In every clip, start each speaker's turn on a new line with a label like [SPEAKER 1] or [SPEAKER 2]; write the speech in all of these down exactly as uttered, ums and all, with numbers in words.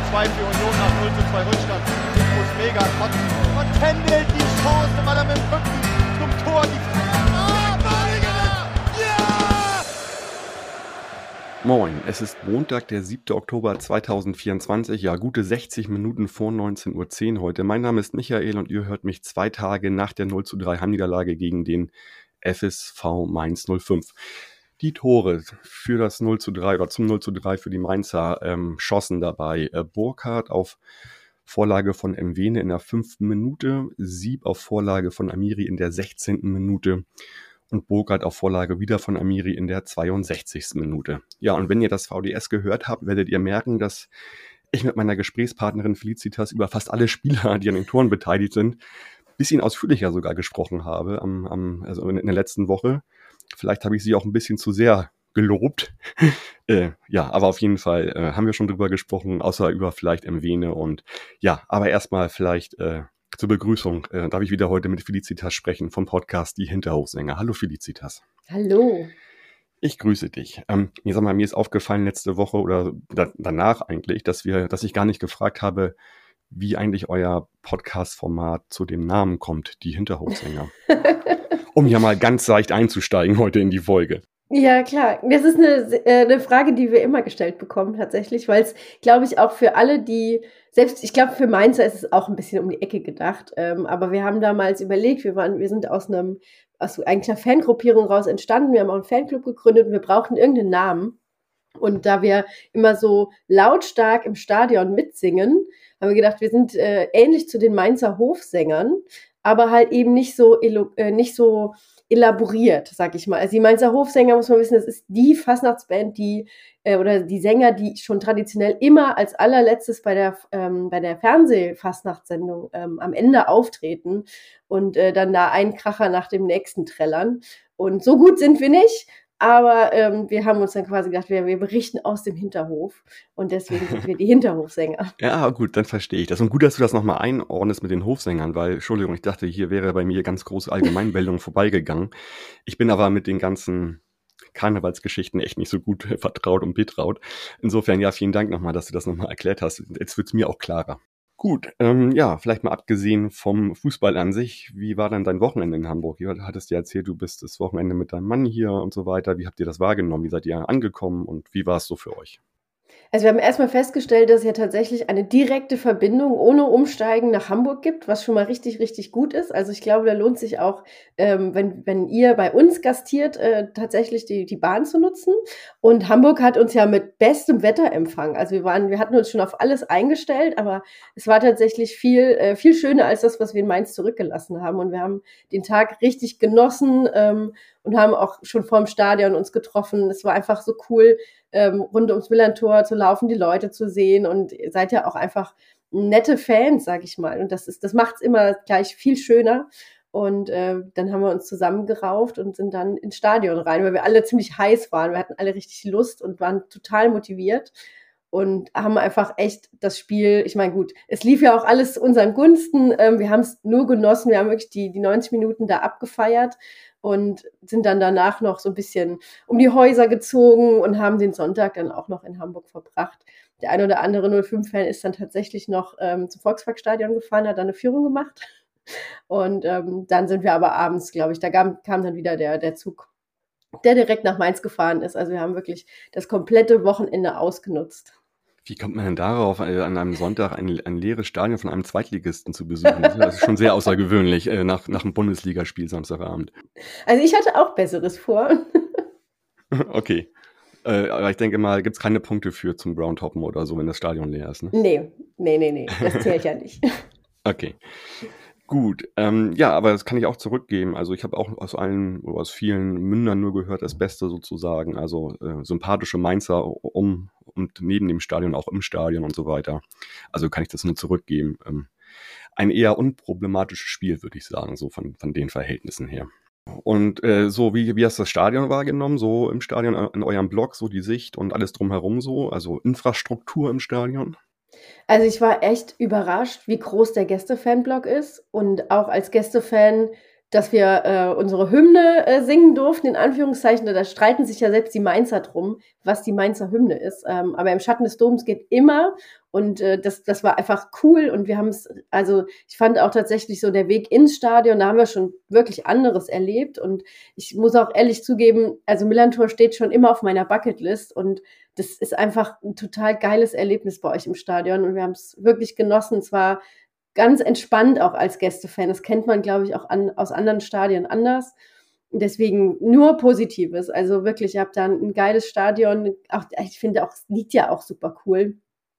[SPEAKER 1] zwei für Union nach null zu zwei Rückstand. Ich muss mega kotzen. Und Kendall die Chance, weil er mit dem Rücken zum Tor die Ah, Badiger! Ja!
[SPEAKER 2] Moin, es ist Montag, der siebter Oktober zweitausendvierundzwanzig, ja gute sechzig Minuten vor neunzehn Uhr zehn heute. Mein Name ist Michael und ihr hört mich zwei Tage nach der null zu drei Heimniederlage gegen den F S V Mainz null fünf. Die Tore für das null zu drei oder zum null zu drei für die Mainzer ähm, schossen dabei äh, Burkhardt auf Vorlage von Mwene in der fünften Minute, Sieb auf Vorlage von Amiri in der sechzehnten Minute und Burkhardt auf Vorlage wieder von Amiri in der zweiundsechzigsten Minute. Ja, und wenn ihr das V D S gehört habt, werdet ihr merken, dass ich mit meiner Gesprächspartnerin Felicitas über fast alle Spieler, die an den Toren beteiligt sind, ein bisschen ausführlicher sogar gesprochen habe, am, am, also in der letzten Woche. Vielleicht habe ich sie auch ein bisschen zu sehr gelobt. äh, ja, aber auf jeden Fall äh, haben wir schon drüber gesprochen, außer über vielleicht Mwene. Und ja, aber erstmal vielleicht äh, zur Begrüßung äh, darf ich wieder heute mit Felicitas sprechen vom Podcast Die Hinterhofsänger. Hallo Felicitas.
[SPEAKER 3] Hallo.
[SPEAKER 2] Ich grüße dich. Ähm, mir, sag mal, mir ist aufgefallen letzte Woche oder da, danach eigentlich, dass wir, dass ich gar nicht gefragt habe, wie eigentlich euer Podcast-Format zu dem Namen kommt, Die Hinterhofsänger. Um hier mal ganz leicht einzusteigen heute in die Folge.
[SPEAKER 3] Ja, klar. Das ist eine, äh, eine Frage, die wir immer gestellt bekommen tatsächlich, weil es, glaube ich, auch für alle, die, selbst, ich glaube, für Mainzer ist es auch ein bisschen um die Ecke gedacht, ähm, aber wir haben damals überlegt, wir waren, wir sind aus einem, aus eigentlich einer Fangruppierung raus entstanden, wir haben auch einen Fanclub gegründet und wir brauchten irgendeinen Namen. Und da wir immer so lautstark im Stadion mitsingen, haben wir gedacht, wir sind äh, ähnlich zu den Mainzer Hofsängern, aber halt eben nicht so, elo- äh, nicht so elaboriert, sag ich mal. Also die Mainzer Hofsänger, muss man wissen, das ist die Fastnachtsband, die äh, oder die Sänger, die schon traditionell immer als allerletztes bei der ähm, bei der Fernsehfastnachtssendung ähm, am Ende auftreten und äh, dann da einen Kracher nach dem nächsten trällern. Und so gut sind wir nicht. Aber ähm, wir haben uns dann quasi gedacht, wir, wir berichten aus dem Hinterhof und deswegen sind wir die Hinterhofsänger.
[SPEAKER 2] Ja, gut, dann verstehe ich das. Und gut, dass du das nochmal einordnest mit den Hofsängern, weil, Entschuldigung, ich dachte, hier wäre bei mir ganz große Allgemeinbildung vorbeigegangen. Ich bin aber mit den ganzen Karnevalsgeschichten echt nicht so gut vertraut und betraut. Insofern, ja, vielen Dank nochmal, dass du das nochmal erklärt hast. Jetzt wird es mir auch klarer. Gut, ähm, ja, vielleicht mal abgesehen vom Fußball an sich, wie war dann dein Wochenende in Hamburg? Du hattest ja erzählt, du bist das Wochenende mit deinem Mann hier und so weiter. Wie habt ihr das wahrgenommen? Wie seid ihr angekommen und wie war es so für euch?
[SPEAKER 3] Also wir haben erstmal festgestellt, dass es ja tatsächlich eine direkte Verbindung ohne Umsteigen nach Hamburg gibt, was schon mal richtig, richtig gut ist. Also ich glaube, da lohnt sich auch, ähm, wenn, wenn ihr bei uns gastiert, äh, tatsächlich die, die Bahn zu nutzen. Und Hamburg hat uns ja mit bestem Wetter empfangen. Also wir waren, wir hatten uns schon auf alles eingestellt, aber es war tatsächlich viel, äh, viel schöner als das, was wir in Mainz zurückgelassen haben. Und wir haben den Tag richtig genossen ähm, und haben auch schon vorm Stadion uns getroffen. Es war einfach so cool, ähm, rund ums Millerntor zu laufen, die Leute zu sehen und ihr seid ja auch einfach nette Fans, sag ich mal. Und das ist, das macht's immer gleich viel schöner. Und äh, dann haben wir uns zusammengerauft und sind dann ins Stadion rein, weil wir alle ziemlich heiß waren. Wir hatten alle richtig Lust und waren total motiviert und haben einfach echt das Spiel, ich meine, gut, es lief ja auch alles zu unseren Gunsten. Ähm, wir haben es nur genossen, wir haben wirklich die, die neunzig Minuten da abgefeiert und sind dann danach noch so ein bisschen um die Häuser gezogen und haben den Sonntag dann auch noch in Hamburg verbracht. Der ein oder andere null fünf-Fan ist dann tatsächlich noch ähm, zum Volksparkstadion gefahren, hat da eine Führung gemacht. Und ähm, dann sind wir aber abends, glaube ich, da kam, kam dann wieder der, der Zug, der direkt nach Mainz gefahren ist. Also wir haben wirklich das komplette Wochenende ausgenutzt.
[SPEAKER 2] Wie kommt man denn darauf, äh, an einem Sonntag ein, ein leeres Stadion von einem Zweitligisten zu besuchen? Das ist, das ist schon sehr außergewöhnlich äh, nach, nach einem Bundesligaspiel Samstagabend.
[SPEAKER 3] Also ich hatte auch Besseres vor.
[SPEAKER 2] Okay. Äh, aber ich denke mal, gibt es keine Punkte für zum Brown-Toppen oder so, wenn das Stadion leer ist, ne?
[SPEAKER 3] Nee, nee, nee, nee, das zählt ja nicht.
[SPEAKER 2] Okay. Gut, ähm, ja, aber das kann ich auch zurückgeben. Also ich habe auch aus allen oder aus vielen Mündern nur gehört, das Beste sozusagen. Also äh, sympathische Mainzer um und neben dem Stadion auch im Stadion und so weiter. Also kann ich das nur zurückgeben. Ähm, ein eher unproblematisches Spiel, würde ich sagen, so von, von den Verhältnissen her. Und äh, so, wie, wie hast du das Stadion wahrgenommen? So im Stadion, in eurem Blog, so die Sicht und alles drumherum so? Also Infrastruktur im Stadion?
[SPEAKER 3] Also ich war echt überrascht, wie groß der Gäste-Fanblock ist und auch als Gästefan dass wir äh, unsere Hymne äh, singen durften, in Anführungszeichen. Da streiten sich ja selbst die Mainzer drum, was die Mainzer Hymne ist. Ähm, aber im Schatten des Doms geht immer. Und äh, das, das war einfach cool. Und wir haben es, also ich fand auch tatsächlich so der Weg ins Stadion, da haben wir schon wirklich anderes erlebt. Und ich muss auch ehrlich zugeben, also Millerntor steht schon immer auf meiner Bucketlist. Und das ist einfach ein total geiles Erlebnis bei euch im Stadion. Und wir haben es wirklich genossen. Es war ganz entspannt auch als Gästefan. Das kennt man, glaube ich, auch an, aus anderen Stadien anders. Deswegen nur Positives. Also wirklich, ihr habt da ein, ein geiles Stadion. Auch, ich finde auch, es liegt ja auch super cool.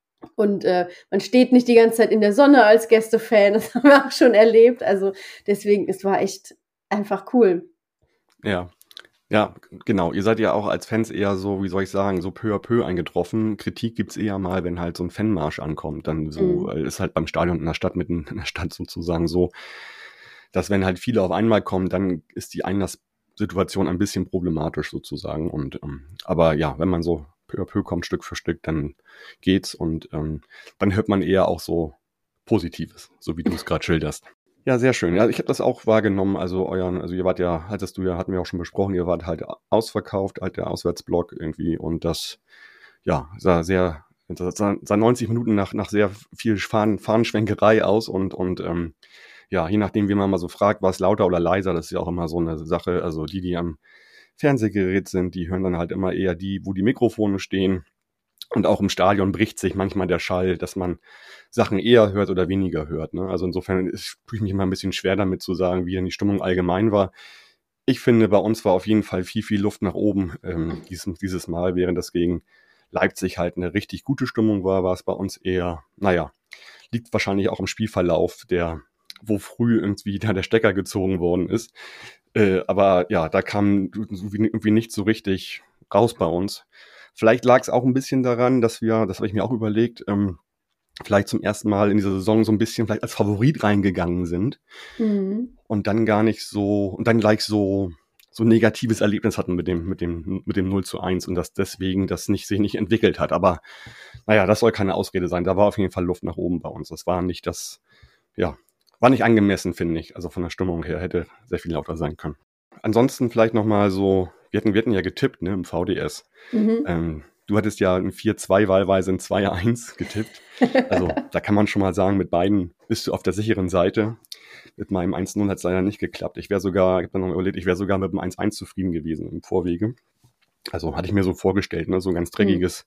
[SPEAKER 3] Und äh, man steht nicht die ganze Zeit in der Sonne als Gästefan. Das haben wir auch schon erlebt. Also deswegen, es war echt einfach cool.
[SPEAKER 2] Ja. Ja, genau. Ihr seid ja auch als Fans eher so, wie soll ich sagen, so peu à peu eingetroffen. Kritik gibt's eher mal, wenn halt so ein Fanmarsch ankommt. Dann so,
[SPEAKER 3] Mhm.
[SPEAKER 2] äh, ist halt beim Stadion in der Stadt, mitten in der Stadt sozusagen so, dass wenn halt viele auf einmal kommen, dann ist die Einlasssituation ein bisschen problematisch sozusagen. Und ähm, aber ja, wenn man so peu à peu kommt, Stück für Stück, dann geht's und ähm, dann hört man eher auch so Positives, so wie du es gerade schilderst. Ja, sehr schön. Ja, ich habe das auch wahrgenommen. Also euren, also ihr wart ja, hattest du ja, hatten wir auch schon besprochen, ihr wart halt ausverkauft, halt der Auswärtsblock irgendwie und das, ja, sah sehr, das sah, sah neunzig Minuten nach, nach sehr viel Fahnen, Fahnenschwenkerei aus und, und ähm, ja, je nachdem, wie man mal so fragt, war es lauter oder leiser, das ist ja auch immer so eine Sache. Also die, die am Fernsehgerät sind, die hören dann halt immer eher die, wo die Mikrofone stehen. Und auch im Stadion bricht sich manchmal der Schall, dass man Sachen eher hört oder weniger hört. Ne? Also insofern ist- tue ich mich immer ein bisschen schwer damit zu sagen, wie denn die Stimmung allgemein war. Ich finde, bei uns war auf jeden Fall viel, viel Luft nach oben ähm, dieses, dieses Mal, während das gegen Leipzig halt eine richtig gute Stimmung war, war es bei uns eher, naja, liegt wahrscheinlich auch im Spielverlauf, der, wo früh irgendwie da der Stecker gezogen worden ist. Äh, aber ja, da kam irgendwie nicht so richtig raus bei uns. Vielleicht lag es auch ein bisschen daran, dass wir, das habe ich mir auch überlegt, ähm, vielleicht zum ersten Mal in dieser Saison so ein bisschen vielleicht als Favorit reingegangen sind
[SPEAKER 3] Mhm.
[SPEAKER 2] und dann gar nicht so, und dann gleich so, so ein negatives Erlebnis hatten mit dem, mit dem, mit dem null zu eins und dass deswegen das nicht, sich nicht entwickelt hat. Aber naja, das soll keine Ausrede sein. Da war auf jeden Fall Luft nach oben bei uns. Das war nicht das, ja, war nicht angemessen, finde ich. Also von der Stimmung her hätte sehr viel lauter sein können. Ansonsten vielleicht nochmal so, wir hatten, wir hatten ja getippt, ne, im V D S.
[SPEAKER 3] Mhm.
[SPEAKER 2] Ähm, du hattest ja ein vier zwei wahlweise ein zwei eins getippt. Also da kann man schon mal sagen, mit beiden bist du auf der sicheren Seite. Mit meinem eins null hat es leider nicht geklappt. Ich wäre sogar, ich habe dann noch überlegt, ich wäre sogar mit dem eins eins zufrieden gewesen im Vorwege. Also hatte ich mir so vorgestellt, ne, so ein ganz dreckiges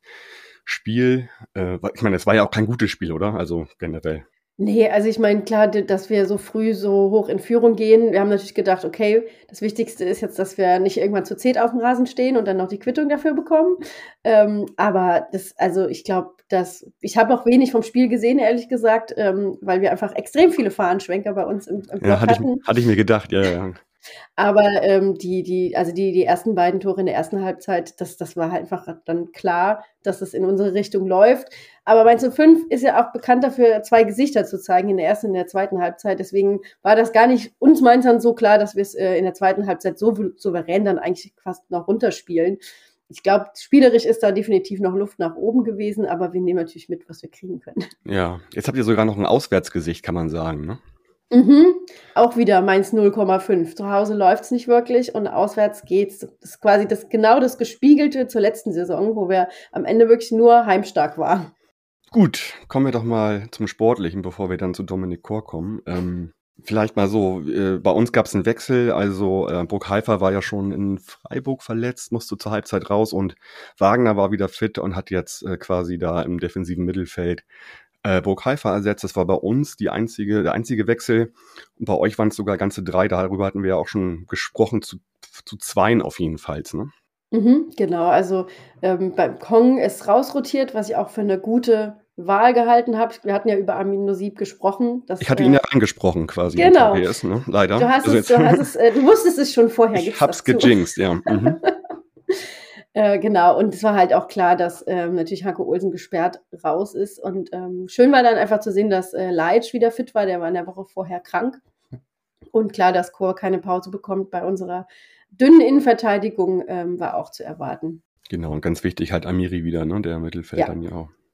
[SPEAKER 2] Spiel. Äh, ich meine, es war ja auch kein gutes Spiel, oder? Also generell.
[SPEAKER 3] Nee, also ich meine, klar, d- dass wir so früh so hoch in Führung gehen. Wir haben natürlich gedacht, okay, das Wichtigste ist jetzt, dass wir nicht irgendwann zu zehnt auf dem Rasen stehen und dann noch die Quittung dafür bekommen. Ähm, aber das, also ich glaube, dass ich habe auch wenig vom Spiel gesehen, ehrlich gesagt, ähm, weil wir einfach extrem viele Fahrenschwenker bei uns im, im Block
[SPEAKER 2] Ja, hatte ich,
[SPEAKER 3] hatten.
[SPEAKER 2] hatte ich mir gedacht, ja, ja.
[SPEAKER 3] Aber ähm, die, die, also die, die ersten beiden Tore in der ersten Halbzeit, das, das war halt einfach dann klar, dass es in unsere Richtung läuft. Aber Mainz null fünf ist ja auch bekannt dafür, zwei Gesichter zu zeigen in der ersten und in der zweiten Halbzeit. Deswegen war das gar nicht uns Mainzern so klar, dass wir es äh, in der zweiten Halbzeit so souverän dann eigentlich fast noch runterspielen. Ich glaube, spielerisch ist da definitiv noch Luft nach oben gewesen, aber wir nehmen natürlich mit, was wir kriegen können.
[SPEAKER 2] Ja, jetzt habt ihr sogar noch ein Auswärtsgesicht, kann man sagen, ne?
[SPEAKER 3] Mhm. Auch wieder Mainz null Komma fünf. Zu Hause läuft's nicht wirklich und auswärts geht's. Das ist quasi das, genau das Gespiegelte zur letzten Saison, wo wir am Ende wirklich nur heimstark waren.
[SPEAKER 2] Gut, kommen wir doch mal zum Sportlichen, bevor wir dann zu Dominik Kor kommen. Ähm, vielleicht mal so, äh, bei uns gab es einen Wechsel, also äh, Burgheifer war ja schon in Freiburg verletzt, musste zur Halbzeit raus und Wagner war wieder fit und hat jetzt äh, quasi da im defensiven Mittelfeld äh, Burgheifer ersetzt. Das war bei uns die einzige, der einzige Wechsel und bei euch waren es sogar ganze drei, darüber hatten wir ja auch schon gesprochen, zu, zu zweien auf jeden Fall, ne?
[SPEAKER 3] Mhm, genau, also ähm, beim Kong ist rausrotiert, was ich auch für eine gute Wahl gehalten habe. Wir hatten ja über Amin Nusib gesprochen. Dass,
[SPEAKER 2] Ich hatte
[SPEAKER 3] äh,
[SPEAKER 2] ihn ja angesprochen quasi
[SPEAKER 3] genau.
[SPEAKER 2] im V D S, ne? Leider.
[SPEAKER 3] Du hast
[SPEAKER 2] Also
[SPEAKER 3] es,
[SPEAKER 2] jetzt-
[SPEAKER 3] du hast es, äh, du wusstest es schon vorher.
[SPEAKER 2] Ich
[SPEAKER 3] gibst
[SPEAKER 2] hab's
[SPEAKER 3] das zu.
[SPEAKER 2] gejinxt, ja. Mhm.
[SPEAKER 3] Äh, genau, und es war halt auch klar, dass ähm, natürlich Hanko Olsen gesperrt raus ist. Und ähm, schön war dann einfach zu sehen, dass äh, Leitsch wieder fit war. Der war in der Woche vorher krank. Und klar, dass Kor keine Pause bekommt bei unserer dünnen Innenverteidigung, ähm, war auch zu erwarten.
[SPEAKER 2] Genau, und ganz wichtig halt Amiri wieder, ne? Der Mittelfeld
[SPEAKER 3] Ja.
[SPEAKER 2] dann ja auch.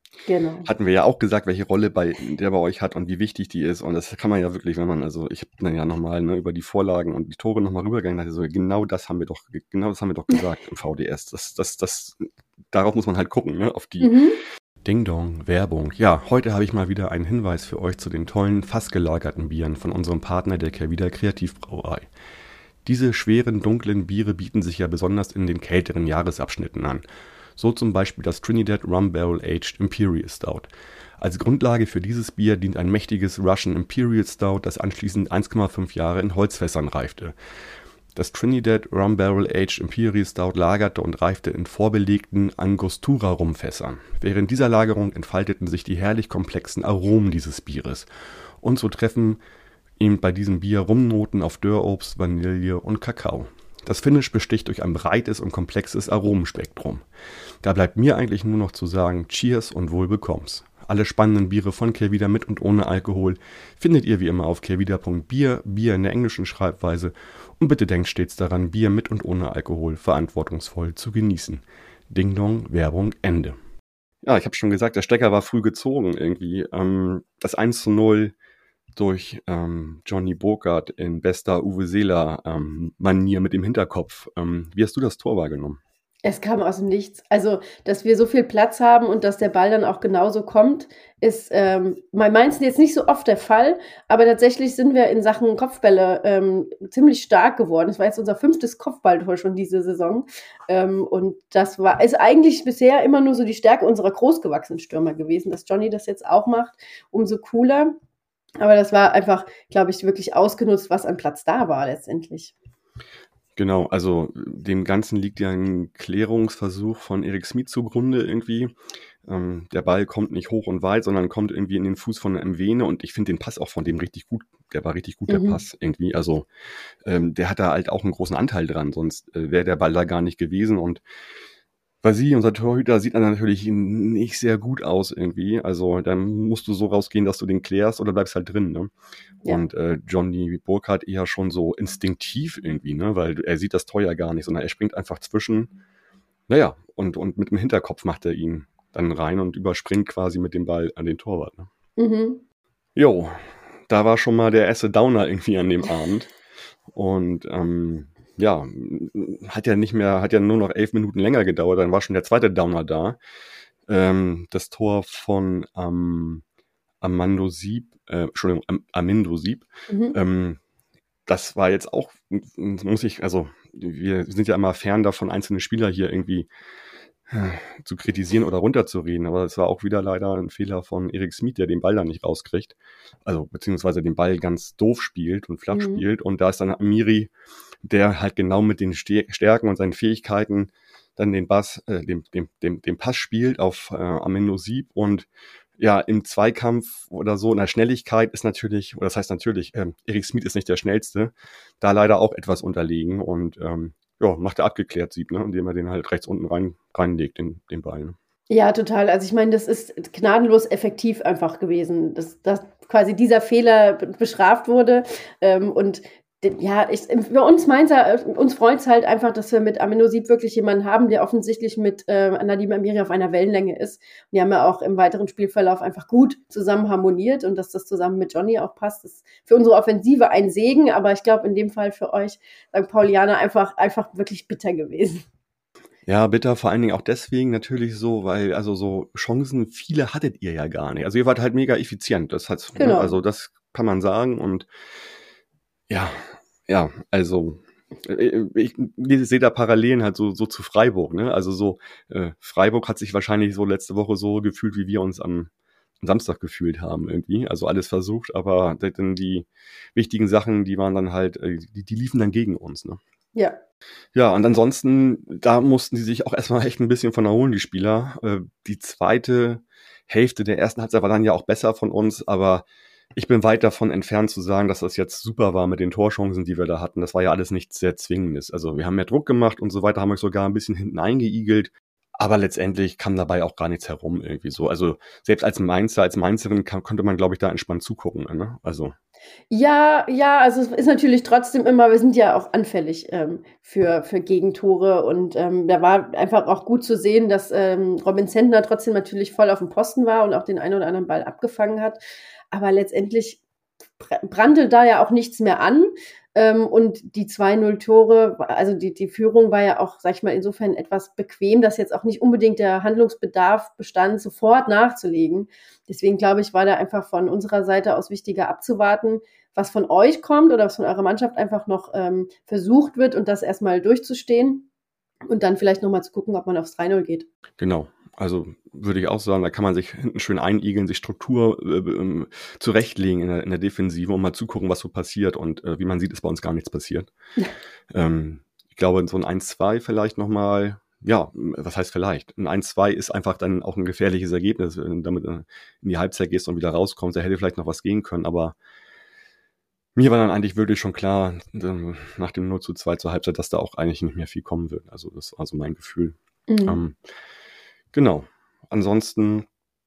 [SPEAKER 3] Genau.
[SPEAKER 2] Hatten wir ja auch gesagt, welche Rolle bei, der bei euch hat und wie wichtig die ist. Und das kann man ja wirklich, wenn man, also ich habe dann ja nochmal ne, über die Vorlagen und die Tore nochmal rübergegangen, dachte so, genau das haben wir doch, genau das haben wir doch gesagt im V D S. Das, das, das, darauf muss man halt gucken, ne, auf die
[SPEAKER 3] Mhm.
[SPEAKER 2] Ding Dong, Werbung. Ja, heute habe ich mal wieder einen Hinweis für euch zu den tollen, fassgelagerten Bieren von unserem Partner der Kehrwieder Kreativbrauerei. Diese schweren, dunklen Biere bieten sich ja besonders in den kälteren Jahresabschnitten an. So zum Beispiel das Trinidad Rum Barrel Aged Imperial Stout. Als Grundlage für dieses Bier dient ein mächtiges Russian Imperial Stout, das anschließend eins Komma fünf Jahre in Holzfässern reifte. Das Trinidad Rum Barrel Aged Imperial Stout lagerte und reifte in vorbelegten Angostura-Rumfässern. Während dieser Lagerung entfalteten sich die herrlich komplexen Aromen dieses Bieres. Und so treffen eben bei diesem Bier Rumnoten auf Dörrobst, Vanille und Kakao. Das Finish besticht durch ein breites und komplexes Aromenspektrum. Da bleibt mir eigentlich nur noch zu sagen, Cheers und wohl bekomm's. Alle spannenden Biere von Kehrwieder mit und ohne Alkohol findet ihr wie immer auf kehrwieder punkt bier, Bier in der englischen Schreibweise. Und bitte denkt stets daran, Bier mit und ohne Alkohol verantwortungsvoll zu genießen. Ding Dong, Werbung, Ende. Ja, ich habe schon gesagt, der Stecker war früh gezogen irgendwie. Ähm, das eins zu null durch ähm, Johnny Burkhardt in bester Uwe Seeler-Manier ähm, mit dem Hinterkopf. Ähm, wie hast du das Tor wahrgenommen?
[SPEAKER 3] Es kam aus dem Nichts. Also, dass wir so viel Platz haben und dass der Ball dann auch genauso kommt, ist ähm, bei Mainz jetzt nicht so oft der Fall. Aber tatsächlich sind wir in Sachen Kopfbälle ähm, ziemlich stark geworden. Es war jetzt unser fünftes Kopfballtor schon diese Saison. Ähm, und das war ist eigentlich bisher immer nur so die Stärke unserer großgewachsenen Stürmer gewesen. Dass Johnny das jetzt auch macht, umso cooler. Aber das war einfach, glaube ich, wirklich ausgenutzt, was an Platz da war letztendlich.
[SPEAKER 2] Genau, also dem Ganzen liegt ja ein Klärungsversuch von Erik Smith zugrunde irgendwie. Ähm, der Ball kommt nicht hoch und weit, sondern kommt irgendwie in den Fuß von Mwene und ich finde den Pass auch von dem richtig gut. Der war richtig gut, der
[SPEAKER 3] Mhm.
[SPEAKER 2] Pass irgendwie. Also ähm, der hat da halt auch einen großen Anteil dran, sonst äh, wäre der Ball da gar nicht gewesen. Und Vasili, unser Torhüter, sieht dann natürlich nicht sehr gut aus irgendwie. Also dann musst du so rausgehen, dass du den klärst oder bleibst halt drin, ne?
[SPEAKER 3] Ja.
[SPEAKER 2] Und äh, Johnny Burkhardt eher schon so instinktiv irgendwie, ne? Weil er sieht das Tor ja gar nicht, sondern er springt einfach zwischen. Naja, und, und mit dem Hinterkopf macht er ihn dann rein und überspringt quasi mit dem Ball an den Torwart, ne?
[SPEAKER 3] Mhm.
[SPEAKER 2] Jo, da war schon mal der erste Downer irgendwie an dem Abend. Und ähm, ja, hat ja nicht mehr, hat ja nur noch elf Minuten länger gedauert, dann war schon der zweite Downer da. Ähm, das Tor von ähm, Armando Sieb, äh, Entschuldigung, Am- Armindo Sieb,
[SPEAKER 3] Mhm.
[SPEAKER 2] ähm, das war jetzt auch, muss ich, also wir sind ja immer fern davon, einzelne Spieler hier irgendwie äh, zu kritisieren oder runterzureden, aber es war auch wieder leider ein Fehler von Erik Smith, der den Ball da nicht rauskriegt, also beziehungsweise den Ball ganz doof spielt und flach
[SPEAKER 3] Mhm.
[SPEAKER 2] spielt und da ist dann Amiri, der halt genau mit den Ste- Stärken und seinen Fähigkeiten dann den Bass, äh, den, den, den, den Pass spielt auf äh, Armindo Sieb und ja, im Zweikampf oder so in der Schnelligkeit ist natürlich, oder das heißt natürlich, ähm, Erik Smith ist nicht der Schnellste, da leider auch etwas unterlegen und ähm, ja, macht er abgeklärt Sieb, ne, indem er den halt rechts unten rein, reinlegt, den, den Ball. Ne?
[SPEAKER 3] Ja, total. Also ich meine, das ist gnadenlos effektiv einfach gewesen, dass, dass quasi dieser Fehler be- bestraft wurde. Ähm, und de- ja, ich, für uns Mainzer, äh, uns freut es halt einfach, dass wir mit Amino Sieb wirklich jemanden haben, der offensichtlich mit äh, Nadim Amiri auf einer Wellenlänge ist. Und die haben ja auch im weiteren Spielverlauf einfach gut zusammen harmoniert und dass das zusammen mit Johnny auch passt, ist für unsere Offensive ein Segen. Aber ich glaube, in dem Fall für euch, Sankt Paulianer, einfach, einfach wirklich bitter gewesen.
[SPEAKER 2] Ja, bitter, vor allen Dingen auch deswegen natürlich so, weil also so Chancen, viele hattet ihr ja gar nicht. Also ihr wart halt mega effizient, das hat, ne,
[SPEAKER 3] Genau.
[SPEAKER 2] also das kann man sagen und ja, ja, also äh, ich, ich sehe da Parallelen halt so, so zu Freiburg, ne? Also so, äh, Freiburg hat sich wahrscheinlich so letzte Woche so gefühlt, wie wir uns am, am Samstag gefühlt haben irgendwie. Also alles versucht, aber dann die wichtigen Sachen, die waren dann halt, äh, die, die liefen dann gegen uns, ne?
[SPEAKER 3] Ja.
[SPEAKER 2] Ja, und ansonsten, da mussten sie sich auch erstmal echt ein bisschen von erholen, die Spieler. Äh, die zweite Hälfte der ersten Halbzeit war dann ja auch besser von uns, aber ich bin weit davon entfernt zu sagen, dass das jetzt super war mit den Torchancen, die wir da hatten. Das war ja alles nichts sehr Zwingendes. Also wir haben mehr Druck gemacht und so weiter, haben euch sogar ein bisschen hinten eingeigelt. Aber letztendlich kam dabei auch gar nichts herum irgendwie so. Also selbst als Mainzer, als Mainzerin kann, konnte man, glaube ich, da entspannt zugucken. Ne? Also
[SPEAKER 3] Ja, ja, also es ist natürlich trotzdem immer, wir sind ja auch anfällig ähm, für, für Gegentore und ähm, da war einfach auch gut zu sehen, dass ähm, Robin Zentner trotzdem natürlich voll auf dem Posten war und auch den einen oder anderen Ball abgefangen hat. Aber letztendlich br- brannte da ja auch nichts mehr an. Ähm, und die zwei null Tore, also die, die Führung war ja auch, sag ich mal, insofern etwas bequem, dass jetzt auch nicht unbedingt der Handlungsbedarf bestand, sofort nachzulegen. Deswegen glaube ich, war da einfach von unserer Seite aus wichtiger abzuwarten, was von euch kommt oder was von eurer Mannschaft einfach noch ähm, versucht wird und das erstmal durchzustehen und dann vielleicht nochmal zu gucken, ob man aufs drei null geht.
[SPEAKER 2] genau. Also würde ich auch sagen, da kann man sich hinten schön einigeln, sich Struktur äh, ähm, zurechtlegen in der, in der Defensive und mal zugucken, was so passiert. Und äh, wie man sieht, ist bei uns gar nichts passiert. ähm, ich glaube, so ein eins zwei vielleicht nochmal, ja, was heißt vielleicht? Ein eins zwei ist einfach dann auch ein gefährliches Ergebnis, wenn du damit in die Halbzeit gehst und wieder rauskommst. Da hätte vielleicht noch was gehen können, aber mir war dann eigentlich wirklich schon klar, äh, nach dem null zu zwei zur Halbzeit, dass da auch eigentlich nicht mehr viel kommen wird. Also das war so mein Gefühl.
[SPEAKER 3] Mhm.
[SPEAKER 2] Ähm, Genau. Ansonsten,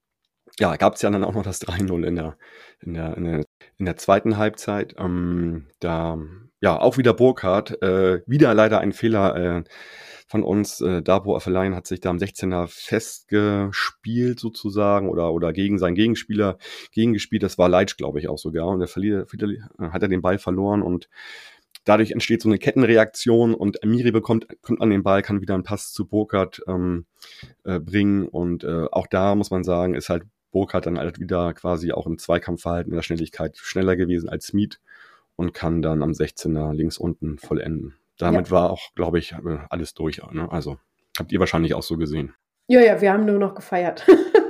[SPEAKER 2] ja, gab es ja dann auch noch das drei null in der, in der, in der, in der zweiten Halbzeit. Ähm, da, ja, auch wieder Burkhardt, äh, wieder leider ein Fehler äh, von uns. Äh, Dabo Affelein hat sich da am sechzehner festgespielt sozusagen oder, oder gegen seinen Gegenspieler gegengespielt. Das war Leitsch, glaube ich, auch sogar. Und der verliert, hat er den Ball verloren und dadurch entsteht so eine Kettenreaktion und Amiri bekommt, kommt an den Ball, kann wieder einen Pass zu Burkhardt ähm, äh, bringen und äh, auch da muss man sagen, ist halt Burkhardt dann halt wieder quasi auch im Zweikampfverhalten in der Schnelligkeit schneller gewesen als Smith und kann dann am sechzehner links unten vollenden. Damit
[SPEAKER 3] Ja.
[SPEAKER 2] war auch, glaube ich, alles durch. Ne? Also habt ihr wahrscheinlich auch so gesehen.
[SPEAKER 3] Ja, ja, wir haben nur noch gefeiert.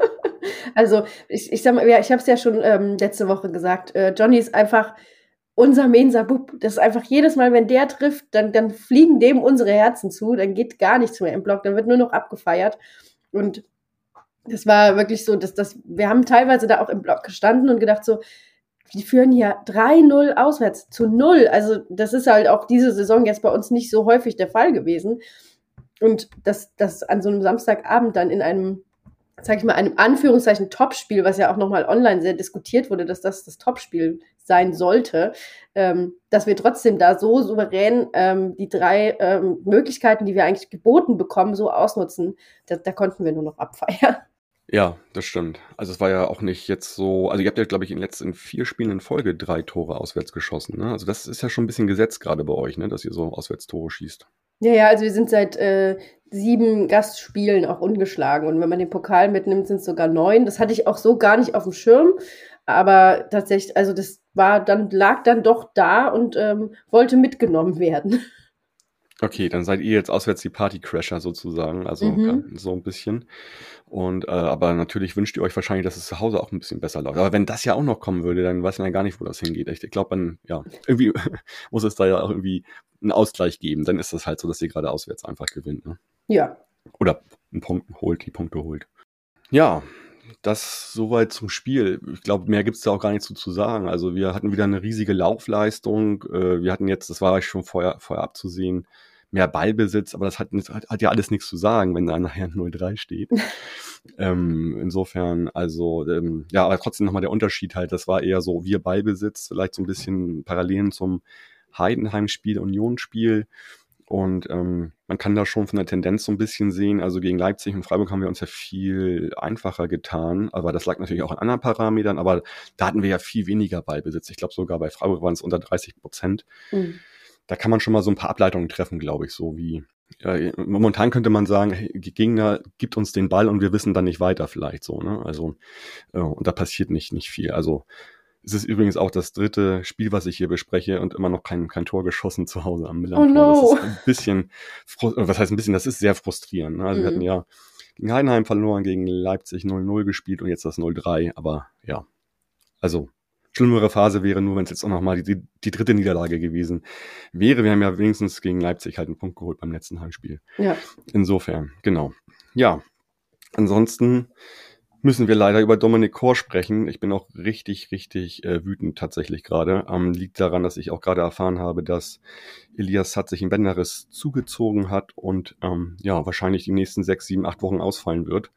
[SPEAKER 3] Also ich, ich sag mal, ja, ich habe es ja schon ähm, letzte Woche gesagt, äh, Johnny ist einfach unser Mensa Bub. Das ist einfach jedes Mal, wenn der trifft, dann, dann fliegen dem unsere Herzen zu, dann geht gar nichts mehr im Block, dann wird nur noch abgefeiert. Und das war wirklich so, dass das, wir haben teilweise da auch im Block gestanden und gedacht so, die führen hier drei null auswärts zu null. Also das ist halt auch diese Saison jetzt bei uns nicht so häufig der Fall gewesen. Und das, das an so einem Samstagabend dann in einem, sag ich mal, einem Anführungszeichen Topspiel, was ja auch nochmal online sehr diskutiert wurde, dass das das Topspiel sein sollte, ähm, dass wir trotzdem da so souverän ähm, die drei ähm, Möglichkeiten, die wir eigentlich geboten bekommen, so ausnutzen, da, da konnten wir nur noch abfeiern.
[SPEAKER 2] Ja, das stimmt. Also es war ja auch nicht jetzt so, also ihr habt ja, glaube ich, in den letzten vier Spielen in Folge drei Tore auswärts geschossen. Ne? Also das ist ja schon ein bisschen Gesetz gerade bei euch, ne? Dass ihr so Auswärtstore schießt.
[SPEAKER 3] Ja, ja, also wir sind seit äh, sieben Gastspielen auch ungeschlagen. Und wenn man den Pokal mitnimmt, sind es sogar neun. Das hatte ich auch so gar nicht auf dem Schirm. Aber tatsächlich, also das war dann, lag dann doch da und ähm, wollte mitgenommen werden.
[SPEAKER 2] Okay, dann seid ihr jetzt auswärts die Partycrasher sozusagen, also
[SPEAKER 3] Mhm.
[SPEAKER 2] so ein bisschen. Und äh, aber natürlich wünscht ihr euch wahrscheinlich, dass es zu Hause auch ein bisschen besser läuft. Aber wenn das ja auch noch kommen würde, dann weiß man ja gar nicht, wo das hingeht. Ich, ich glaube, man, ja, irgendwie muss es da ja auch irgendwie einen Ausgleich geben. Dann ist das halt so, dass ihr gerade auswärts einfach gewinnt, ne?
[SPEAKER 3] Ja.
[SPEAKER 2] Oder einen Punkt holt, die Punkte holt. Ja, das soweit zum Spiel. Ich glaube, mehr gibt's da auch gar nicht so zu sagen. Also wir hatten wieder eine riesige Laufleistung. Äh, wir hatten jetzt, das war schon vorher, vorher abzusehen, mehr Ballbesitz, aber das hat, hat, hat ja alles nichts zu sagen, wenn da nachher null drei steht. ähm, insofern, also, ähm, ja, aber trotzdem nochmal der Unterschied halt, das war eher so, wir Ballbesitz, vielleicht so ein bisschen Parallelen zum Heidenheim-Spiel, Union-Spiel. Und ähm, man kann da schon von der Tendenz so ein bisschen sehen, also gegen Leipzig und Freiburg haben wir uns ja viel einfacher getan, aber das lag natürlich auch an anderen Parametern, aber da hatten wir ja viel weniger Ballbesitz. Ich glaube sogar bei Freiburg waren es unter dreißig Prozent. Mhm. Da kann man schon mal so ein paar Ableitungen treffen, glaube ich, so wie, ja, momentan könnte man sagen, hey, Gegner gibt uns den Ball und wir wissen dann nicht weiter vielleicht so, ne? Also, äh, und da passiert nicht, nicht viel. Also, es ist übrigens auch das dritte Spiel, was ich hier bespreche und immer noch kein, kein Tor geschossen zu Hause am Milan-Tor.
[SPEAKER 3] Oh no.
[SPEAKER 2] Das ist ein bisschen, was heißt ein bisschen, das ist sehr frustrierend. Ne? Also mhm. wir hatten ja gegen Heidenheim verloren, gegen Leipzig null null gespielt und jetzt das null drei. Aber ja, also schlimmere Phase wäre nur, wenn es jetzt auch nochmal die, die dritte Niederlage gewesen wäre. Wir haben ja wenigstens gegen Leipzig halt einen Punkt geholt beim letzten Heimspiel.
[SPEAKER 3] Ja.
[SPEAKER 2] Insofern, genau. Ja, ansonsten müssen wir leider über Dominic Kor sprechen. Ich bin auch richtig, richtig äh, wütend tatsächlich gerade. Ähm, liegt daran, dass ich auch gerade erfahren habe, dass Elias Satt sich einen Bänderriss zugezogen hat und ähm, ja wahrscheinlich die nächsten sechs, sieben, acht Wochen ausfallen wird.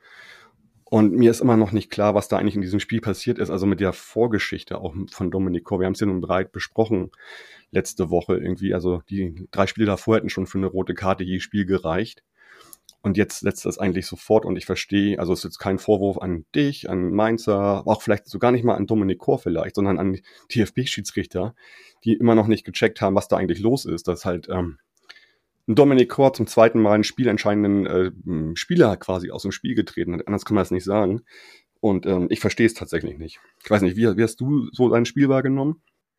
[SPEAKER 2] Und mir ist immer noch nicht klar, was da eigentlich in diesem Spiel passiert ist, also mit der Vorgeschichte auch von Dominic Kor. Wir haben es ja nun breit besprochen letzte Woche irgendwie. Also die drei Spiele davor hätten schon für eine rote Karte je Spiel gereicht. Und jetzt setzt das eigentlich sofort und ich verstehe, also es ist jetzt kein Vorwurf an dich, an Mainzer, auch vielleicht so gar nicht mal an Dominic Kor vielleicht, sondern an T F B-Schiedsrichter, die immer noch nicht gecheckt haben, was da eigentlich los ist, dass halt ähm, ein Dominic Kor zum zweiten Mal einen spielentscheidenden äh, Spieler quasi aus dem Spiel getreten hat. Anders kann man es nicht sagen. Und ähm, ich verstehe es tatsächlich nicht. Ich weiß nicht, wie, wie hast du so dein Spiel wahrgenommen?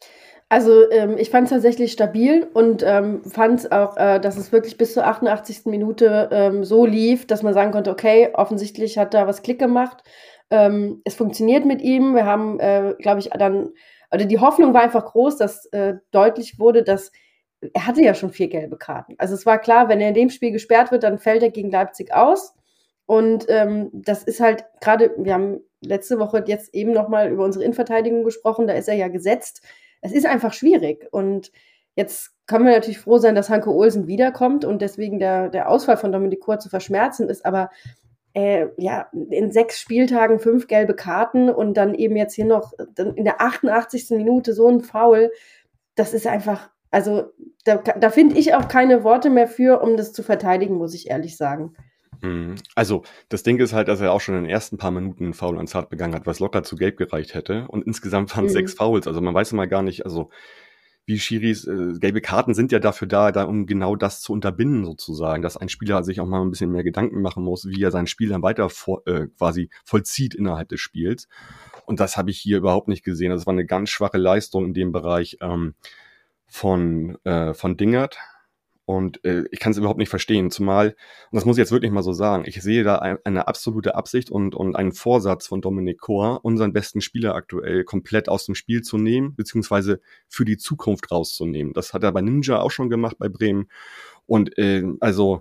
[SPEAKER 3] Also ähm, ich fand es tatsächlich stabil und ähm, fand auch, äh, dass es wirklich bis zur achtundachtzigsten Minute ähm, so lief, dass man sagen konnte, okay, offensichtlich hat da was Klick gemacht. Ähm, es funktioniert mit ihm. Wir haben, äh, glaube ich, dann, oder die Hoffnung war einfach groß, dass äh, deutlich wurde, dass er hatte ja schon vier gelbe Karten. Also es war klar, wenn er in dem Spiel gesperrt wird, dann fällt er gegen Leipzig aus. Und ähm, das ist halt gerade, wir haben letzte Woche jetzt eben nochmal über unsere Innenverteidigung gesprochen, da ist er ja gesetzt. Es ist einfach schwierig und jetzt können wir natürlich froh sein, dass Hanke Olsen wiederkommt und deswegen der, der Ausfall von Dominic Kor zu verschmerzen ist, aber äh, ja, in sechs Spieltagen fünf gelbe Karten und dann eben jetzt hier noch in der achtundachtzigsten Minute so ein Foul, das ist einfach, also da, da finde ich auch keine Worte mehr für, um das zu verteidigen, muss ich ehrlich sagen.
[SPEAKER 2] Also, das Ding ist halt, dass er auch schon in den ersten paar Minuten einen Foul an Satt begangen hat, was locker zu gelb gereicht hätte. Und insgesamt waren es mhm. sechs Fouls. Also man weiß immer gar nicht, also wie Schiris, äh, gelbe Karten sind ja dafür da, da, um genau das zu unterbinden sozusagen, dass ein Spieler sich auch mal ein bisschen mehr Gedanken machen muss, wie er sein Spiel dann weiter vor, äh, quasi vollzieht innerhalb des Spiels. Und das habe ich hier überhaupt nicht gesehen. Das war eine ganz schwache Leistung in dem Bereich ähm, von, äh, von Dingert. Und äh, ich kann es überhaupt nicht verstehen, zumal, und das muss ich jetzt wirklich mal so sagen, ich sehe da ein, eine absolute Absicht und, und einen Vorsatz von Dominic Kor, unseren besten Spieler aktuell komplett aus dem Spiel zu nehmen, beziehungsweise für die Zukunft rauszunehmen. Das hat er bei Ninja auch schon gemacht bei Bremen. Und äh, also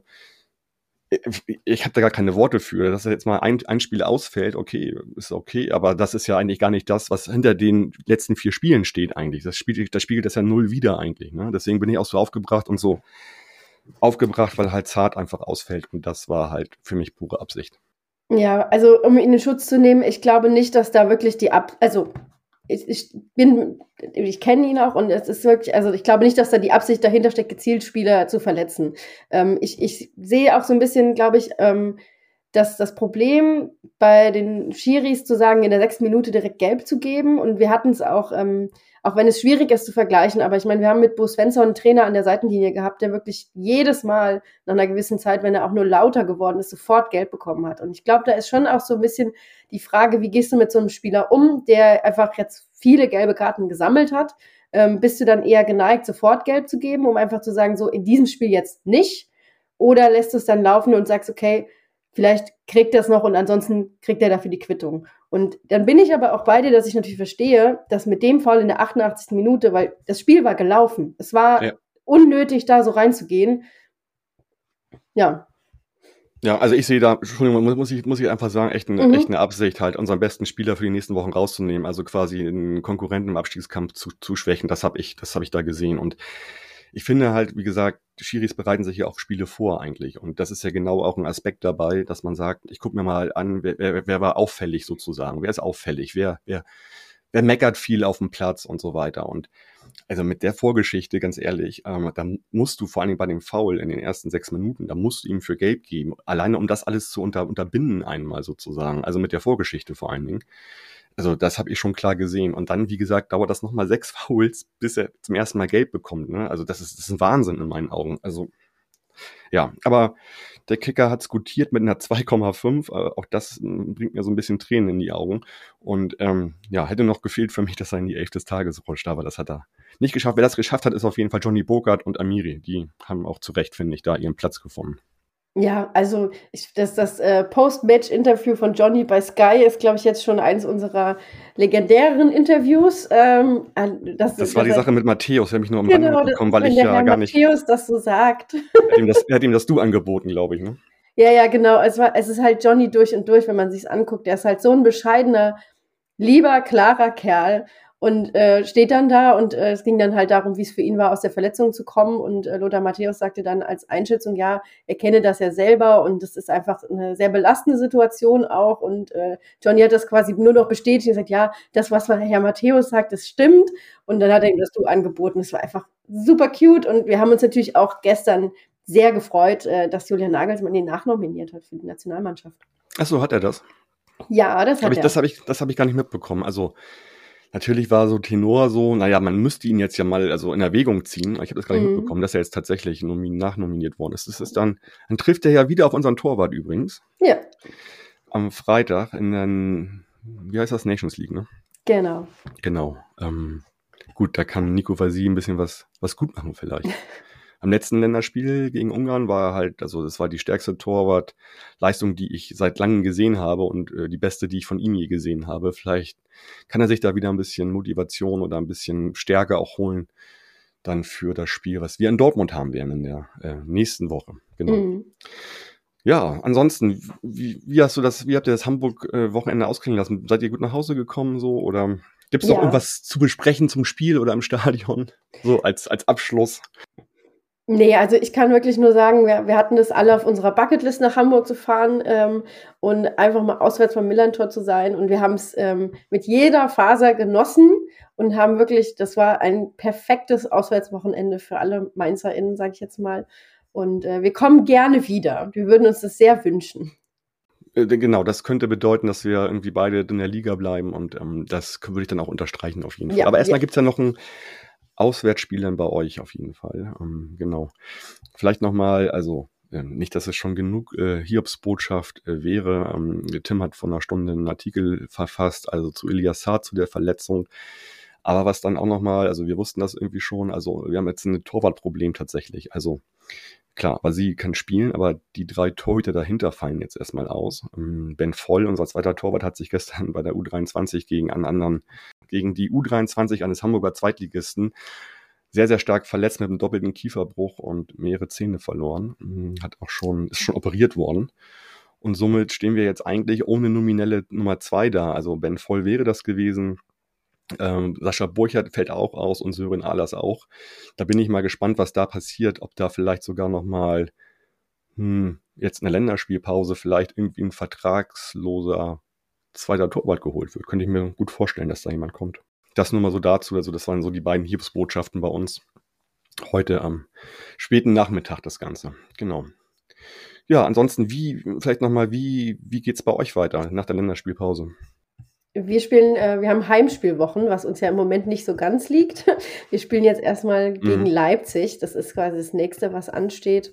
[SPEAKER 2] ich habe da gar keine Worte für, dass er jetzt mal ein, ein Spiel ausfällt, okay, ist okay, aber das ist ja eigentlich gar nicht das, was hinter den letzten vier Spielen steht eigentlich. Das spiegelt, das spiegelt das ja null wieder eigentlich, ne? Deswegen bin ich auch so aufgebracht und so aufgebracht, weil halt Satt einfach ausfällt und das war halt für mich pure Absicht.
[SPEAKER 3] Ja, also um ihn in Schutz zu nehmen, ich glaube nicht, dass da wirklich die Ab... Also ich, ich bin, ich kenne ihn auch und es ist wirklich, also ich glaube nicht, dass da die Absicht dahinter steckt, gezielt Spieler zu verletzen. Ähm, ich, ich sehe auch so ein bisschen, glaube ich, ähm, dass das Problem bei den Schiris zu sagen, in der sechsten Minute direkt gelb zu geben und wir hatten es auch, ähm, auch wenn es schwierig ist zu vergleichen, aber ich meine, wir haben mit Bo Svensson einen Trainer an der Seitenlinie gehabt, der wirklich jedes Mal nach einer gewissen Zeit, wenn er auch nur lauter geworden ist, sofort gelb bekommen hat. Und ich glaube, da ist schon auch so ein bisschen die Frage, wie gehst du mit so einem Spieler um, der einfach jetzt viele gelbe Karten gesammelt hat? Ähm, bist du dann eher geneigt, sofort gelb zu geben, um einfach zu sagen, so in diesem Spiel jetzt nicht? Oder lässt du es dann laufen und sagst, okay, vielleicht kriegt er es noch und ansonsten kriegt er dafür die Quittung. Und dann bin ich aber auch bei dir, dass ich natürlich verstehe, dass mit dem Fall in der achtundachtzigsten Minute, weil das Spiel war gelaufen. Es war ja unnötig, da so reinzugehen. Ja.
[SPEAKER 2] Ja, also ich sehe da, Entschuldigung, muss ich, muss ich einfach sagen, echt eine, mhm. echt eine Absicht, halt unseren besten Spieler für die nächsten Wochen rauszunehmen, also quasi einen Konkurrenten im Abstiegskampf zu, zu schwächen. Das habe ich, das habe ich da gesehen. Und ich finde halt, wie gesagt, die Schiris bereiten sich ja auch Spiele vor eigentlich. Und das ist ja genau auch ein Aspekt dabei, dass man sagt, ich gucke mir mal an, wer, wer, wer war auffällig sozusagen, wer ist auffällig, wer, wer, wer meckert viel auf dem Platz und so weiter. Und also mit der Vorgeschichte, ganz ehrlich, ähm, da musst du vor allem bei dem Foul in den ersten sechs Minuten, da musst du ihm für Gelb geben, alleine um das alles zu unter, unterbinden einmal sozusagen, also mit der Vorgeschichte vor allen Dingen. Also das habe ich schon klar gesehen. Und dann, wie gesagt, dauert das nochmal sechs Fouls, bis er zum ersten Mal Gelb bekommt. Ne? Also das ist, das ist ein Wahnsinn in meinen Augen. Also ja, aber der Kicker hat es gutiert mit einer zwei Komma fünf. Auch das bringt mir so ein bisschen Tränen in die Augen. Und ähm, ja, hätte noch gefehlt für mich, dass er in die Elf des Tages rutscht. Aber das hat er nicht geschafft. Wer das geschafft hat, ist auf jeden Fall Johnny Burkhardt und Amiri. Die haben auch zu Recht, finde ich, da ihren Platz gefunden.
[SPEAKER 3] Ja, also ich, das, das äh, Post-Match-Interview von Johnny bei Sky ist, glaube ich, jetzt schon eins unserer legendäreren Interviews. Ähm, das,
[SPEAKER 2] das war das die Sache mit Matthäus, der mich nur am
[SPEAKER 3] genau,
[SPEAKER 2] Rand mitbekommen, weil ich
[SPEAKER 3] der
[SPEAKER 2] ja
[SPEAKER 3] Herr
[SPEAKER 2] gar nicht...
[SPEAKER 3] Matthäus das so sagt.
[SPEAKER 2] Er hat ihm das, er hat ihm das Du angeboten, glaube ich, ne?
[SPEAKER 3] Ja, ja, genau. Es war, es ist halt Johnny durch und durch, wenn man sich's anguckt. Der ist halt so ein bescheidener, lieber, klarer Kerl und äh, steht dann da und äh, es ging dann halt darum, wie es für ihn war, aus der Verletzung zu kommen. Und äh, Lothar Matthäus sagte dann als Einschätzung, ja, er kenne das ja selber und das ist einfach eine sehr belastende Situation auch. Und äh, Johnny hat das quasi nur noch bestätigt und gesagt, ja, das, was Herr Matthäus sagt, das stimmt. Und dann hat er ihm das Du angeboten. Das war einfach super cute und wir haben uns natürlich auch gestern sehr gefreut, äh, dass Julian Nagelsmann ihn nachnominiert hat für die Nationalmannschaft.
[SPEAKER 2] Ach so, hat er das?
[SPEAKER 3] Ja, das
[SPEAKER 2] Hab
[SPEAKER 3] hat
[SPEAKER 2] ich,
[SPEAKER 3] er.
[SPEAKER 2] das habe ich, das hab ich gar nicht mitbekommen. Also natürlich war so Tenor so, naja, man müsste ihn jetzt ja mal also in Erwägung ziehen. Ich habe das gar nicht
[SPEAKER 3] Mhm.
[SPEAKER 2] mitbekommen, dass er jetzt tatsächlich nomin nachnominiert worden ist. Das ist dann, dann trifft er ja wieder auf unseren Torwart übrigens.
[SPEAKER 3] Ja,
[SPEAKER 2] Am Freitag in den, wie heißt das, Nations League, ne?
[SPEAKER 3] genau.
[SPEAKER 2] Genau. Ähm, gut, da kann Nico Vasi ein bisschen was, was gut machen vielleicht. Am letzten Länderspiel gegen Ungarn war er halt, also das war die stärkste Torwartleistung, die ich seit langem gesehen habe und äh, die beste, die ich von ihm je gesehen habe. Vielleicht kann er sich da wieder ein bisschen Motivation oder ein bisschen Stärke auch holen, dann für das Spiel, was wir in Dortmund haben werden in der äh, nächsten Woche. Genau.
[SPEAKER 3] Mhm.
[SPEAKER 2] Ja, ansonsten, wie, wie hast du das, wie habt ihr das Hamburg-Wochenende ausklingen lassen? Seid ihr gut nach Hause gekommen so oder gibt es noch
[SPEAKER 3] Ja.
[SPEAKER 2] irgendwas zu besprechen zum Spiel oder im Stadion? So als, als Abschluss.
[SPEAKER 3] Nee, also ich kann wirklich nur sagen, wir, wir hatten das alle auf unserer Bucketlist, nach Hamburg zu fahren ähm, und einfach mal auswärts vom Millantor zu sein. Und wir haben es ähm, mit jeder Faser genossen und haben wirklich, das war ein perfektes Auswärtswochenende für alle MainzerInnen, sage ich jetzt mal. Und äh, wir kommen gerne wieder. Wir würden uns das sehr wünschen.
[SPEAKER 2] Äh, Genau, das könnte bedeuten, dass wir irgendwie beide in der Liga bleiben und ähm, das würde ich dann auch unterstreichen auf jeden Fall.
[SPEAKER 3] Ja,
[SPEAKER 2] Aber erstmal
[SPEAKER 3] ja.
[SPEAKER 2] gibt's ja noch ein Auswärtsspiel dann bei euch auf jeden Fall. Ähm, genau. Vielleicht nochmal, also ähm, nicht, dass es schon genug äh, Hiobsbotschaft äh, wäre. Ähm, Tim hat vor einer Stunde einen Artikel verfasst, also zu Ilias Saad, zu der Verletzung. Aber was dann auch nochmal, also wir wussten das irgendwie schon, also wir haben jetzt ein Torwartproblem tatsächlich. Also klar, Vasi kann spielen, aber die drei Torhüter dahinter fallen jetzt erstmal aus. Ähm, Ben Voll, unser zweiter Torwart, hat sich gestern bei der U dreiundzwanzig gegen einen anderen, gegen die U dreiundzwanzig eines Hamburger Zweitligisten sehr, sehr stark verletzt mit einem doppelten Kieferbruch und mehrere Zähne verloren. Ähm, Hat auch schon, ist schon operiert worden. Und somit stehen wir jetzt eigentlich ohne nominelle Nummer zwei da. Also Ben Voll wäre das gewesen. Ähm, Sascha Burchert fällt auch aus und Sören Ahlers auch. Da bin ich mal gespannt, was da passiert, ob da vielleicht sogar nochmal hm, jetzt eine Länderspielpause vielleicht irgendwie ein vertragsloser zweiter Torwart geholt wird. Könnte ich mir gut vorstellen, dass da jemand kommt. Das nur mal so dazu. Also das waren so die beiden Hilfsbotschaften bei uns. Heute am späten Nachmittag das Ganze. Genau. Ja, ansonsten, wie, vielleicht nochmal, wie, wie geht's bei euch weiter nach der Länderspielpause?
[SPEAKER 3] Wir spielen, äh, wir haben Heimspielwochen, was uns ja im Moment nicht so ganz liegt. Wir spielen jetzt erstmal gegen
[SPEAKER 2] Mhm.
[SPEAKER 3] Leipzig. Das ist quasi das nächste, was ansteht.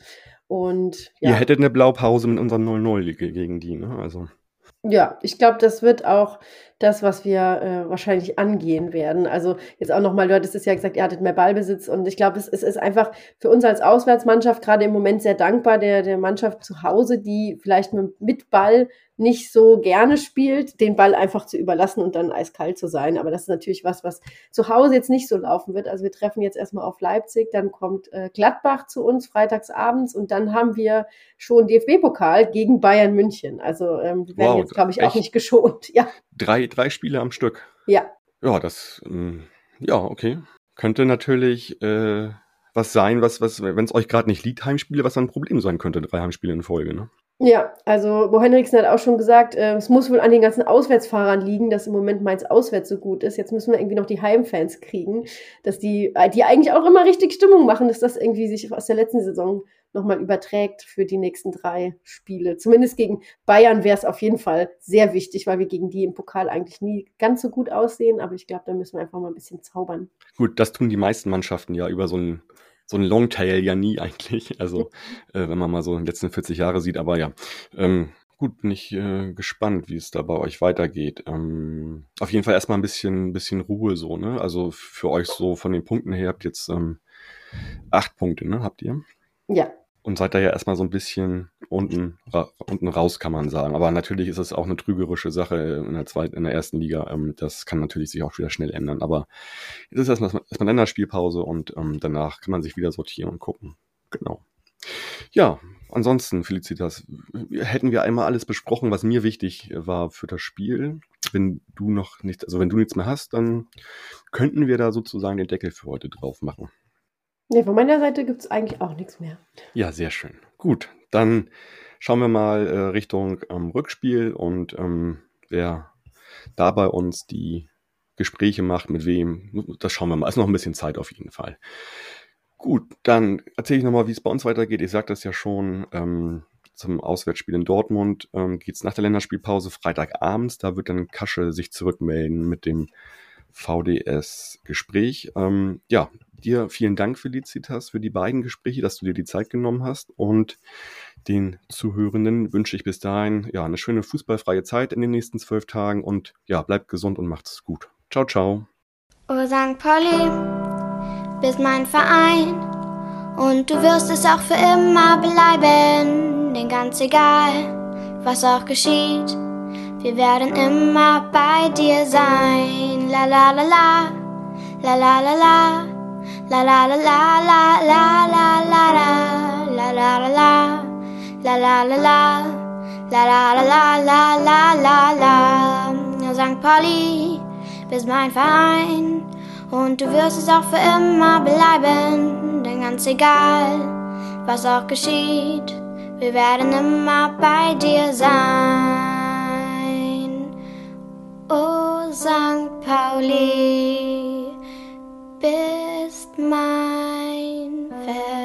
[SPEAKER 3] Und
[SPEAKER 2] Ihr
[SPEAKER 3] ja,
[SPEAKER 2] hättet eine Blaupause mit unserem null null ge- gegen die, ne? Also.
[SPEAKER 3] ja, ich glaube, das wird auch das, was wir äh, wahrscheinlich angehen werden. Also jetzt auch nochmal, du hattest es ja gesagt, ihr hattet mehr Ballbesitz und ich glaube, es, es ist einfach für uns als Auswärtsmannschaft gerade im Moment sehr dankbar, der, der Mannschaft zu Hause, die vielleicht mit, mit Ball nicht so gerne spielt, den Ball einfach zu überlassen und dann eiskalt zu sein. Aber das ist natürlich was, was zu Hause jetzt nicht so laufen wird. Also wir treffen jetzt erstmal auf Leipzig, dann kommt äh, Gladbach zu uns freitags abends und dann haben wir schon D F B-Pokal gegen Bayern München. Also ähm, wir werden
[SPEAKER 2] Wow,
[SPEAKER 3] jetzt, glaube ich, auch
[SPEAKER 2] echt?
[SPEAKER 3] nicht geschont. Ja,
[SPEAKER 2] Drei, drei Spiele am Stück.
[SPEAKER 3] ja.
[SPEAKER 2] Ja, das, ähm, ja, okay. Könnte natürlich äh, was sein, was, was, wenn es euch gerade nicht liegt, Heimspiele, was dann ein Problem sein könnte, drei Heimspiele in Folge, ne?
[SPEAKER 3] Ja, also Bo Henriksen hat auch schon gesagt, äh, es muss wohl an den ganzen Auswärtsfahrern liegen, dass im Moment Mainz auswärts so gut ist. Jetzt müssen wir irgendwie noch die Heimfans kriegen, dass die, äh, die eigentlich auch immer richtig Stimmung machen, dass das irgendwie sich aus der letzten Saison nochmal überträgt für die nächsten drei Spiele. Zumindest gegen Bayern wäre es auf jeden Fall sehr wichtig, weil wir gegen die im Pokal eigentlich nie ganz so gut aussehen. Aber ich glaube, da müssen wir einfach mal ein bisschen zaubern.
[SPEAKER 2] Gut, das tun die meisten Mannschaften ja über so ein so ein Longtail ja nie eigentlich. Also äh, wenn man mal so in den letzten vierzig Jahre sieht, aber ja. Ähm, gut, bin ich äh, gespannt, wie es da bei euch weitergeht. Ähm, auf jeden Fall erstmal ein bisschen, bisschen Ruhe so, ne? Also für euch so von den Punkten her habt jetzt ähm, acht Punkte, ne? Habt ihr?
[SPEAKER 3] Ja.
[SPEAKER 2] Und seid da ja erstmal so ein bisschen unten, ra unten raus, kann man sagen. Aber natürlich ist es auch eine trügerische Sache in der zweiten, in der ersten Liga. Ähm, das kann natürlich sich auch wieder schnell ändern. Aber jetzt ist erstmal, erstmal Länderspielpause und ähm, danach kann man sich wieder sortieren und gucken. Genau. Ja, ansonsten, Felicitas, hätten wir einmal alles besprochen, was mir wichtig war für das Spiel. Wenn du noch nicht, also wenn du nichts mehr hast, dann könnten wir da sozusagen den Deckel für heute drauf machen.
[SPEAKER 3] Nee, von meiner Seite gibt es eigentlich auch nichts mehr.
[SPEAKER 2] Ja, sehr schön. Gut, dann schauen wir mal äh, Richtung ähm, Rückspiel und ähm, wer da bei uns die Gespräche macht, mit wem, das schauen wir mal. Ist noch ein bisschen Zeit auf jeden Fall. Gut, dann erzähle ich nochmal, wie es bei uns weitergeht. Ich sagte das ja schon, ähm, zum Auswärtsspiel in Dortmund ähm, geht es nach der Länderspielpause Freitagabends. Da wird dann Kasche sich zurückmelden mit dem V D S-Gespräch. Ähm, ja, dir vielen Dank, Felicitas, für die beiden Gespräche, dass du dir die Zeit genommen hast. Und den Zuhörenden wünsche ich bis dahin ja eine schöne fußballfreie Zeit in den nächsten zwölf Tagen. Und ja, bleibt gesund und macht's gut. Ciao, ciao.
[SPEAKER 4] Oh, Sankt Pauli, bist mein Verein und du wirst es auch für immer bleiben, denn ganz egal, was auch geschieht, wir werden immer bei dir sein. La la la la, la la la la, la la la la la la la la la la la la, la la la la, la la la la la la la. Sankt Pauli, bist mein Verein und du wirst es auch für immer bleiben, denn ganz egal, was auch geschieht, wir werden immer bei dir sein. Oh, Sankt Pauli, bist mein Verein.